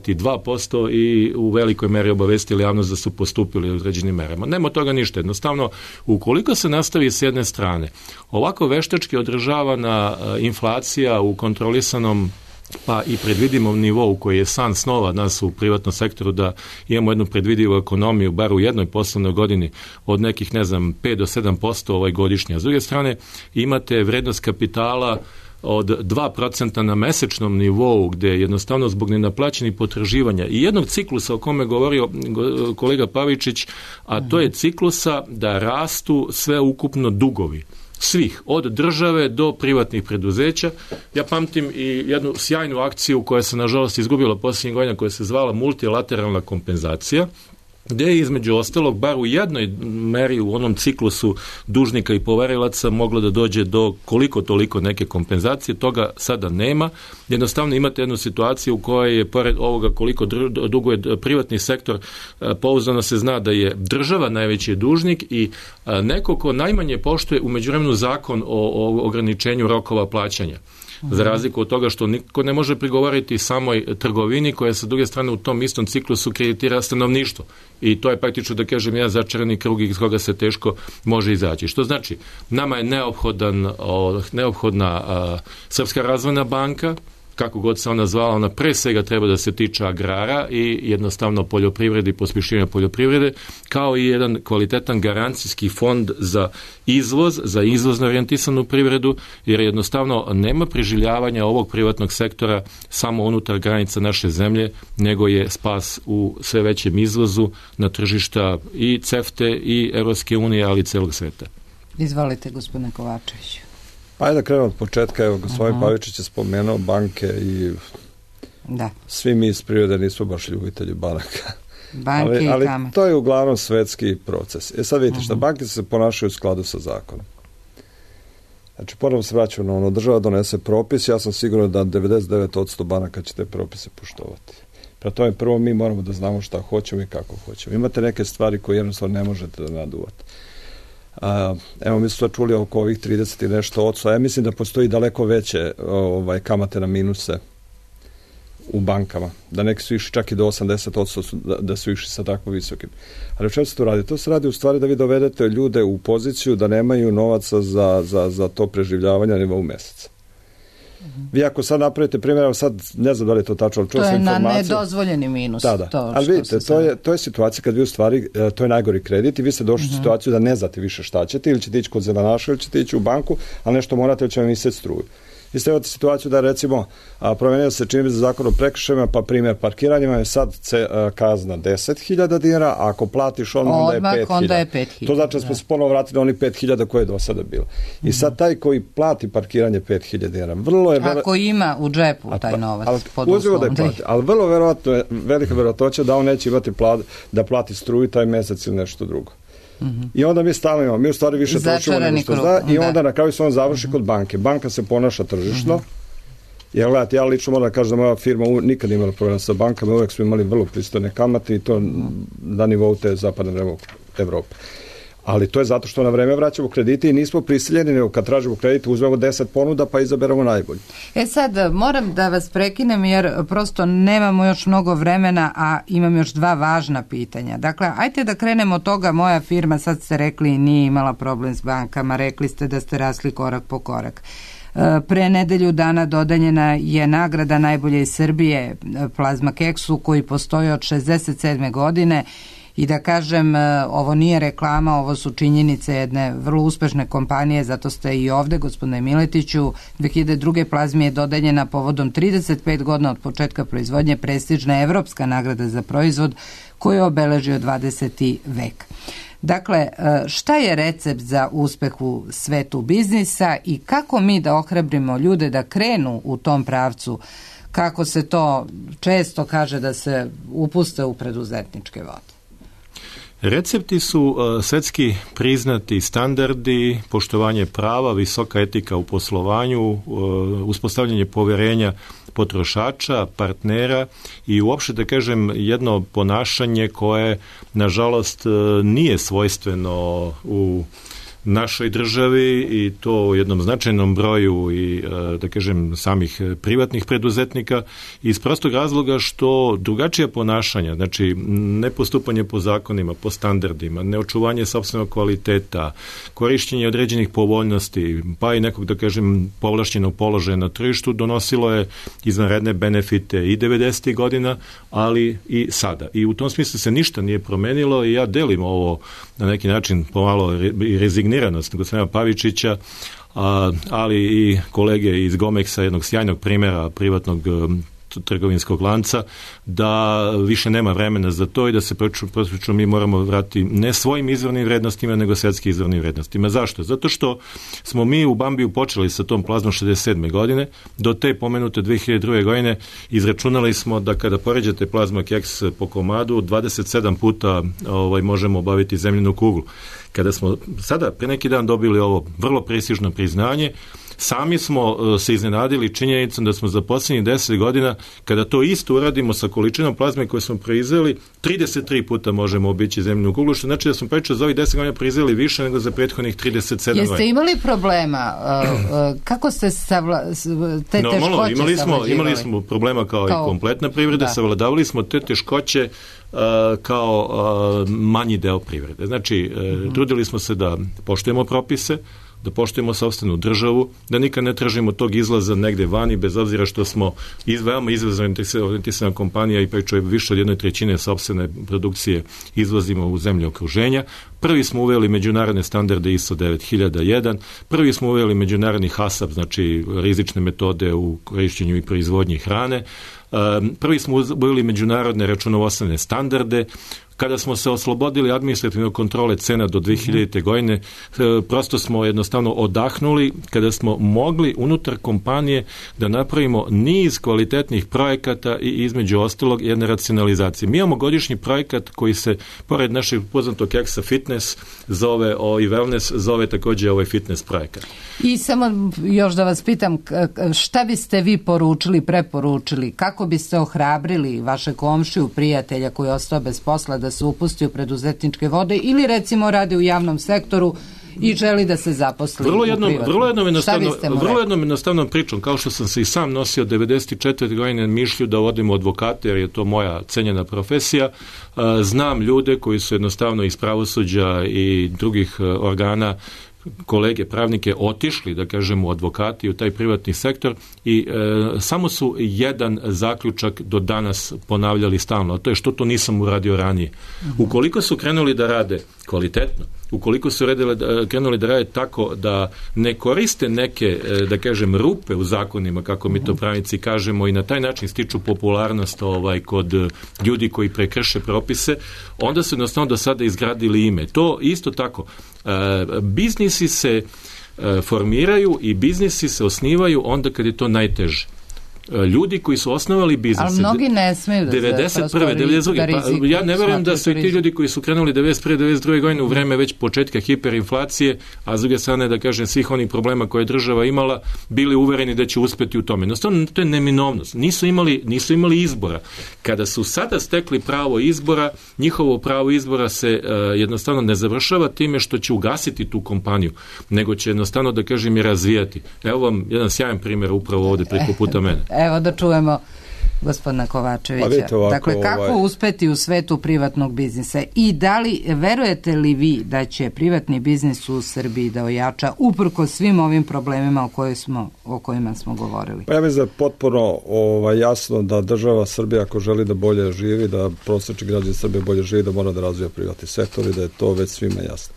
32% i u velikoj meri obavestili javnost da su postupili određenim merama. Nema toga ništa. Jednostavno, ukoliko se nastavi s jedne strane ovako veštački održavana inflacija u kontrolisanom pa i predvidivom nivou koji je san snova nas u privatnom sektoru da imamo jednu predvidivu ekonomiju bar u jednoj poslovnoj godini od nekih 5 do 7% godišnje. A s druge strane imate vrednost kapitala od 2% na mesečnom nivou gde jednostavno zbog nenaplaćenih potraživanja i jednog ciklusa o kome govorio kolega Pavičić, a to je ciklusa da rastu sve ukupno dugovi. Svih, od države do privatnih preduzeća. Ja pamtim i jednu sjajnu akciju koja se nažalost izgubila posljednjih godina koja se zvala multilateralna kompenzacija, gde je između ostalog bar u jednoj meri u onom ciklusu dužnika i poverilaca moglo da dođe do koliko toliko neke kompenzacije, toga sada nema. Jednostavno imate jednu situaciju u kojoj je pored ovoga koliko duguje privatni sektor, pouzdano se zna da je država najveći dužnik i neko ko najmanje poštuje u međuvremenu zakon o ograničenju rokova plaćanja. Za razliku od toga što niko ne može prigovoriti samoj trgovini koja sa druge strane u tom istom ciklusu kreditira stanovništvo. I to je praktično, da kažem, jedan začarani krug iz koga se teško može izaći. Što znači, nama je neophodna Srpska razvojna banka, kako god se ona zvala, ona pre svega treba da se tiče agrara i jednostavno poljoprivrede i pospješivanja poljoprivrede, kao i jedan kvalitetan garancijski fond za izvoz, za izvozno orijentisanu privredu, jer jednostavno nema preživljavanja ovog privatnog sektora samo unutar granica naše zemlje, nego je spas u sve većem izvozu na tržišta i CEFTE i Evropske unije, ali i celog sveta. Izvolite, gospodine Kovačević. Ajde da krenemo od početka, evo gospodin Pavičić je spomenuo banke i svi mi iz prirode nismo baš ljubitelji banaka. Ali to je uglavnom svetski proces. Sad vidite šta, banke se ponašaju u skladu sa zakonom. Znači, ponovno se vraćamo na ono, država donese propis, ja sam siguran da 99% banaka će te propise poštovati. Prema tome, prvo mi moramo da znamo šta hoćemo i kako hoćemo. Imate neke stvari koje jednostavno ne možete da naduvate. Evo, mi smo čuli oko ovih 30 i nešto odsto. Ja mislim da postoji daleko veće kamate na minuse u bankama. Da neki su išli čak i do 80% da su išli sa tako visokim. Ali o čemu se to radi? To se radi u stvari da vi dovedete ljude u poziciju da nemaju novaca za to preživljavanje na nivou meseca. Vi ako sad napravite primjer, sad ne znam da li je to tačno, ali čuo sam informaciju. To je na nedozvoljeni minus. Da. Ali vidite, to je situacija kad vi u stvari, to je najgori kredit i vi ste došli u situaciju da ne znate više šta ćete, ili ćete ići kod zelanaša, ili ćete ići u banku, ali nešto morate, ili će vam iseti struju. Vi ste imate situaciju da recimo promenio se čini za zakon o prekršajima, pa primjer parkiranjima je sad kazna 10.000 dinara, a ako platiš onda je 5.000. To znači da smo se ponovo vratili na onih 5.000 koje je do sada bilo. I sad taj koji plati parkiranje 5.000 dinara, vrlo je... Ako ima u džepu taj novac pod uslovom. Ali vrlo verovatno je, velika verovatnoća da on neće imati da plati struju taj mesec ili nešto drugo. I onda mi stalno imamo, mi u stvari više trošimo nego što zna i onda na kraju se on završi kod banke. Banka se ponaša tržišno. Jer gledajte, ja lično moram da kažem da moja firma nikad imala problema sa bankama, uvek smo imali vrlo pristojne kamate i to na nivou te zapadne Evrope. Ali to je zato što na vreme vraćamo kredite i nismo prisiljeni, nego kad tražimo kredit uzmemo 10 ponuda pa izaberemo najbolje. Sad moram da vas prekinem jer prosto nemamo još mnogo vremena, a imam još dva važna pitanja. Dakle, ajte da krenemo od toga, moja firma, sad ste rekli, nije imala problem s bankama, rekli ste da ste rasli korak po korak. Pre nedelju dana dodeljena je nagrada najbolje iz Srbije Plazma Keksu koji postoji od 67. godine. I da kažem, ovo nije reklama, ovo su činjenice jedne vrlo uspešne kompanije, zato ste i ovde, gospodine Miletiću. 2002. Plazmi je dodeljena povodom 35 godina od početka proizvodnje prestižna evropska nagrada za proizvod koju je obeležio 20. vek. Dakle, šta je recept za uspeh u svetu biznisa i kako mi da ohrabrimo ljude da krenu u tom pravcu, kako se to često kaže, da se upuste u preduzetničke vode? Recepti su svetski priznati standardi, poštovanje prava, visoka etika u poslovanju, uspostavljanje poverenja potrošača, partnera i uopšte, da kažem, jedno ponašanje koje, nažalost, nije svojstveno u našoj državi i to u jednom značajnom broju i, da kažem, samih privatnih preduzetnika, iz prostog razloga što drugačija ponašanja, znači nepostupanje po zakonima, po standardima, neočuvanje sopstvenog kvaliteta, korišćenje određenih povoljnosti, pa i nekog, da kažem, povlašćenog položaja na tržištu, donosilo je izvanredne benefite i 90. godina, ali i sada. I u tom smislu se ništa nije promenilo i ja delim ovo na neki način pomalo i rezigniranost gospodina Pavičića, ali i kolege iz Gomeksa, jednog sjajnog primjera privatnog trgovinskog lanca, da više nema vremena za to i da se prosječno mi moramo vratiti ne svojim izvornim vrednostima, nego svjetskim izvornim vrednostima. Zašto? Zato što smo mi u Bambiju počeli sa tom plazmom 67. godine, do te pomenute 2002. godine izračunali smo da kada poređate plazma keks po komadu, 27 puta možemo obaviti zemljinu kuglu. Kada smo sada pre neki dan dobili ovo vrlo prestižno priznanje, sami smo se iznenadili činjenicom da smo za posljednjih 10 godina, kada to isto uradimo sa količinom plazme koju smo proizveli, 33 puta možemo obići zemljinu kuglu, što znači da smo preče za ovih 10 godina proizveli više nego za prethodnih 37 godina. Jeste imali problema? Kako ste te teškoće savlađivali? Imali smo problema kao i kompletna privreda, savladavali smo te teškoće kao manji deo privrede. Znači, trudili smo se da poštujemo propise, da poštujemo sopstvenu državu, da nikad ne tražimo tog izlaza negde vani, bez obzira što smo veoma izvozno orijentisana kompanija i pričuje više od 1/3 sopstvene produkcije izvozimo u zemlje okruženja. Prvi smo uveli međunarodne standarde ISO 9001, prvi smo uveli međunarodni HACCP, znači rizične metode u korišćenju i proizvodnji hrane, prvi smo uveli međunarodne računovodstvene standarde. Kada smo se oslobodili administrativne kontrole cena do 2000. godine, prosto smo jednostavno odahnuli kada smo mogli unutar kompanije da napravimo niz kvalitetnih projekata i između ostalog jedne racionalizacije. Mi imamo godišnji projekat koji se, pored našeg poznatog keksa fitness, zove i wellness, zove također ovaj fitness projekat. I samo još da vas pitam, šta biste vi preporučili, kako biste ohrabrili vaše komšiju, prijatelja koji je ostao bez posla da se upusti u preduzetničke vode ili recimo radi u javnom sektoru i želi da se zaposli u privatnom? Vrlo jednom jednostavnom pričom, kao što sam se i sam nosio 94. godine mišlju da vodim advokate, jer je to moja cenjena profesija. Znam ljude koji su jednostavno iz pravosuđa i drugih organa, kolege pravnike, otišli, da kažem, u advokati, u taj privatni sektor i samo su jedan zaključak do danas ponavljali stalno, a to je što to nisam uradio ranije. Ukoliko su krenuli da rade kvalitetno, ukoliko su krenuli da rade tako da ne koriste neke, da kažem, rupe u zakonima, kako mi to pravnici kažemo, i na taj način stiču popularnost kod ljudi koji prekrše propise, onda su jednostavno do sada izgradili ime. To isto tako, biznisi se formiraju i biznisi se osnivaju onda kad je to najteže. Ljudi koji su osnovali biznise... Ali mnogi ne smeju da 92. Ja ne verujem da su i ti ljudi koji su krenuli 91. 92. godine u vreme već početka hiperinflacije, a s druge strane, da kažem, svih onih problema koje je država imala, bili uvereni da će uspeti u tome. Jednostavno, to je neminovnost. Nisu imali izbora. Kada su sada stekli pravo izbora, njihovo pravo izbora se jednostavno ne završava time što će ugasiti tu kompaniju, nego će jednostavno, da kažem, i razvijati. Evo vam jedan sjajan primjer upravo ovde preko puta mene. Evo da čujemo gospodina Kovačevića. Dakle, kako uspeti u svetu privatnog biznisa i da li verujete li vi da će privatni biznis u Srbiji da ojača uprkos svim ovim problemima o kojima smo govorili? Pa ja mislim da je potpuno jasno da država Srbija, ako želi da bolje živi, da prosječni građani Srbije bolje živi, da mora da razvija privatni sektor i da je to već svima jasno.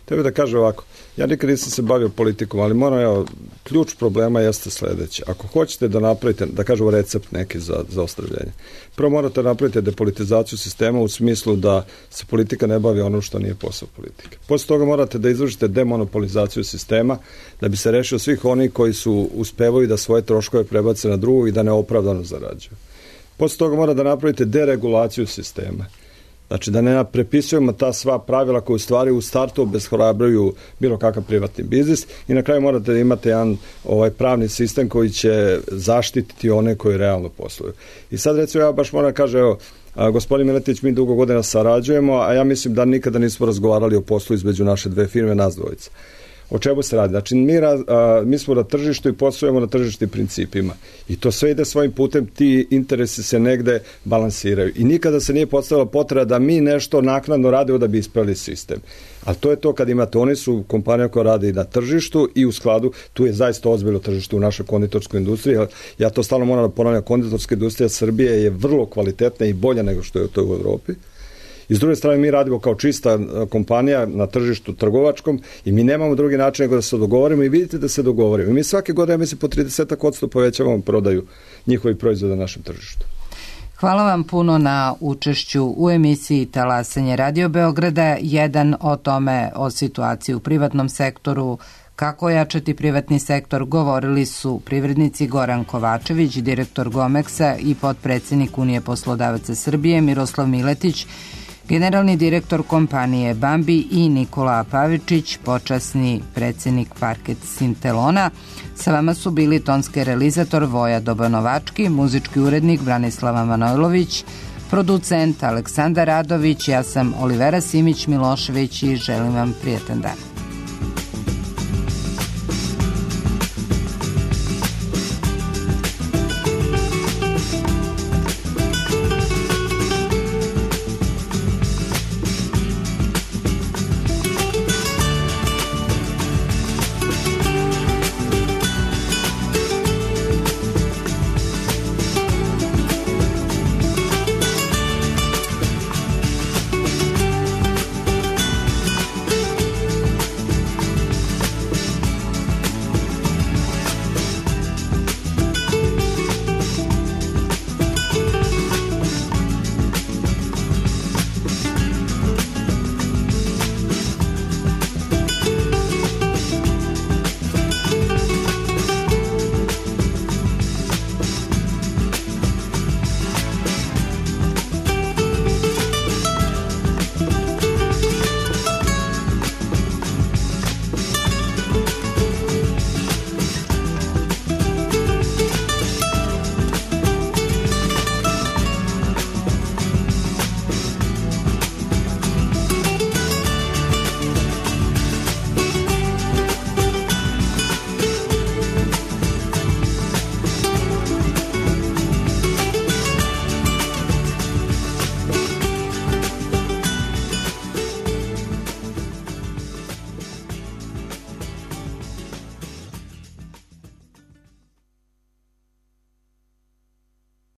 Treba da kažem ovako, ja nikad nisam se bavio politikom, ali moram, ključ problema jeste sledeće. Ako hoćete da napravite, da kažemo recept neki za ozdravljenje, prvo morate napraviti depolitizaciju sistema u smislu da se politika ne bavi onom što nije posao politike. Posle toga morate da izvršite demonopolizaciju sistema da bi se rešio svih onih koji su uspevaju da svoje troškove prebace na drugog i da neopravdano zarađuju. Posle toga morate da napravite deregulaciju sistema. Znači da ne prepisujemo ta sva pravila koje u stvari u startu obeshrabruju bilo kakav privatni biznis i na kraju morate da imate jedan pravni sistem koji će zaštititi one koji realno posluju. I sad recimo ja baš moram kažem, evo, gospodin Miletić, mi dugo godina sarađujemo, a ja mislim da nikada nismo razgovarali o poslu između naše dve firme, nas dvojica. O čemu se radi? Znači, mi smo na tržištu i poslujemo na tržištim principima. I to sve ide svojim putem, ti interesi se negde balansiraju. I nikada se nije postavila potreba da mi nešto naknadno radimo da bi ispravili sistem. Ali to je to kad imate, oni su kompanija koja radi na tržištu i u skladu, tu je zaista ozbiljno tržište u našoj konditorskoj industriji. Ja to stalno moram da ponavljam, konditorska industrija Srbije je vrlo kvalitetna i bolja nego što je to u Evropi. I s druge strane mi radimo kao čista kompanija na tržištu trgovačkom i mi nemamo drugi način nego da se dogovorimo i vidite da se dogovorimo. I mi svake godine, ja mislim, po 30% povećavamo prodaju njihovih proizvoda na našem tržištu. Hvala vam puno na učešću u emisiji Talasanje Radio Beograda. Jedan o tome, o situaciji u privatnom sektoru, kako ojačati privatni sektor, govorili su privrednici Goran Kovačević, direktor Gomeksa i potpredsednik Unije poslodavaca Srbije, Miroslav Miletić, generalni direktor kompanije Bambi i Nikola Pavičić, počasni predsednik Parket Sintelona. Sa vama su bili tonski realizator Voja Dobanovački, muzički urednik Branislava Manojlović, producent Aleksandar Radović, ja sam Olivera Simić Milošević i želim vam prijatan dan.